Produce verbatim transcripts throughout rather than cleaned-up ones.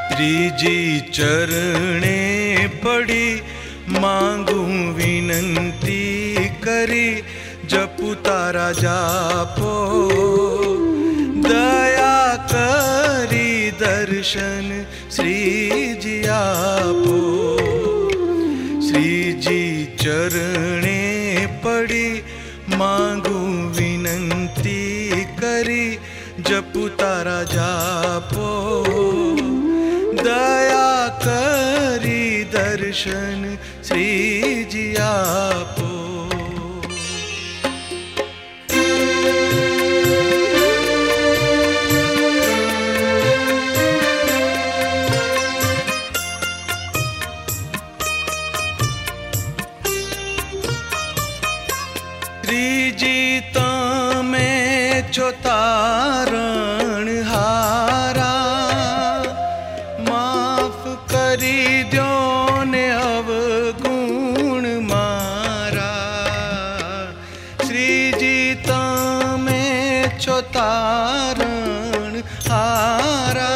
त्रिजी चरणे पड़ी मांगू विनंती करी जपु तारा जापो दया करी दर्शन श्री जी आपो। श्री जी चरणे पड़ी मांगू विनंती करी जपु तारा जापो दया करी दर्शन श्री जी आपो। श्रीजी तमे छो तारण हारा माफ करी द्यो ने अवगुण मारा। श्रीजी तमे छो तारण हारा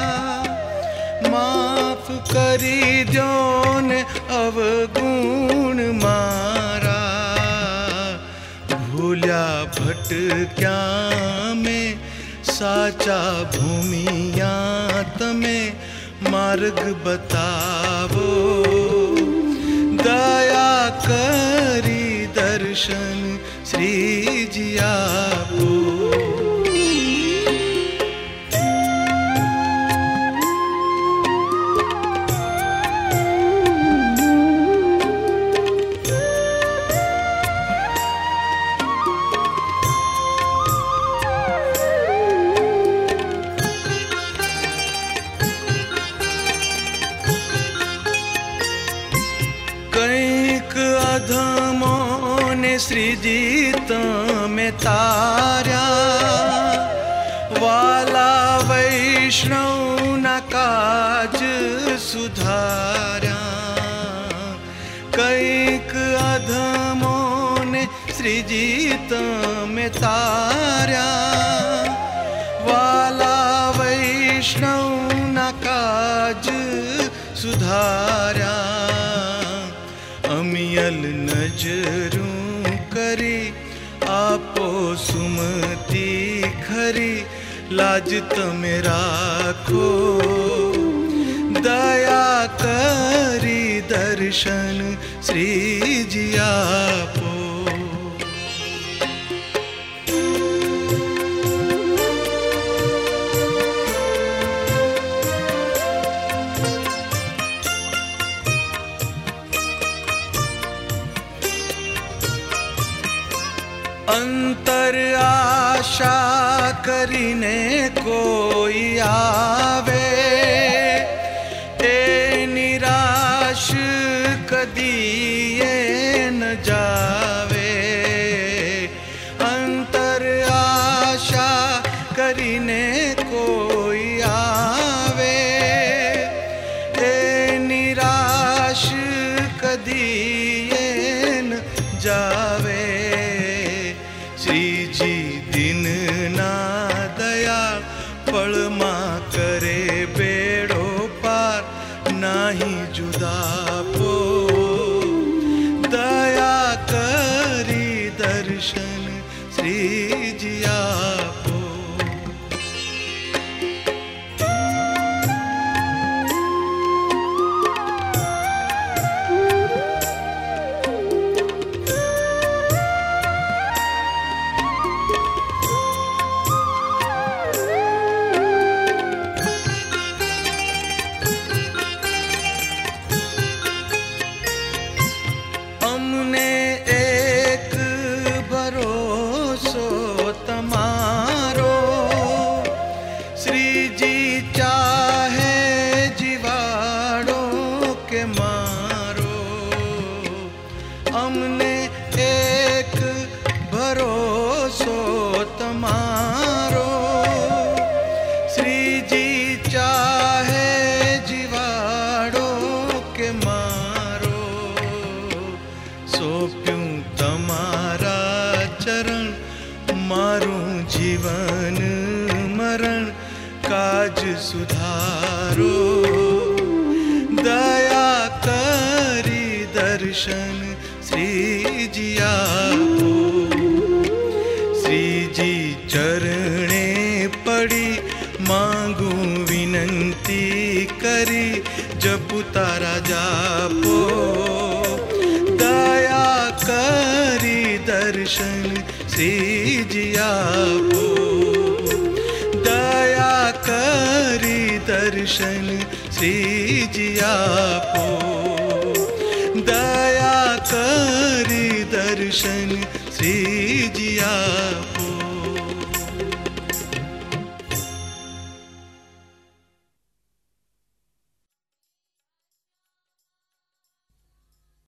माफ करी द्यो ने अवगुण मारा। भूल्या भटक्या में साचा भूमिया तमे मार्ग बतावो दया करी दर्शन श्री जी आपो। कैक अधमों ने श्रीजी तमे तार्या वाला वैष्णव ना काज सुधार्या। कैक अधमों ने श्रीजी तमे तार्या वाला वैष्णव ना काज सुधार्या। अमियल नजरूं करी आपो सुमती खरी लाज तमे राखो दया करी दर्शन श्री जी आपो। अंतर आशा करीने कोई आवे ए निराश कदीए न जावे। अंतर आशा करीने कोई आवे ए निराश कदीए न जावे। श्री जी दिन ना दया पल मां करे बेड़ो पार नाही जुदा पो दया करी दर्शन श्री जी आपो। सुधारो। दया करी दर्शन श्री जी आपो। श्री जी चरणे पड़ी मांगू विनंती करी जपु तारा जापो। दया करी दर्शन श्री जी आपो। दया करी दर्शन श्री जी आपो। दया करी दर्शन श्री जी आपो।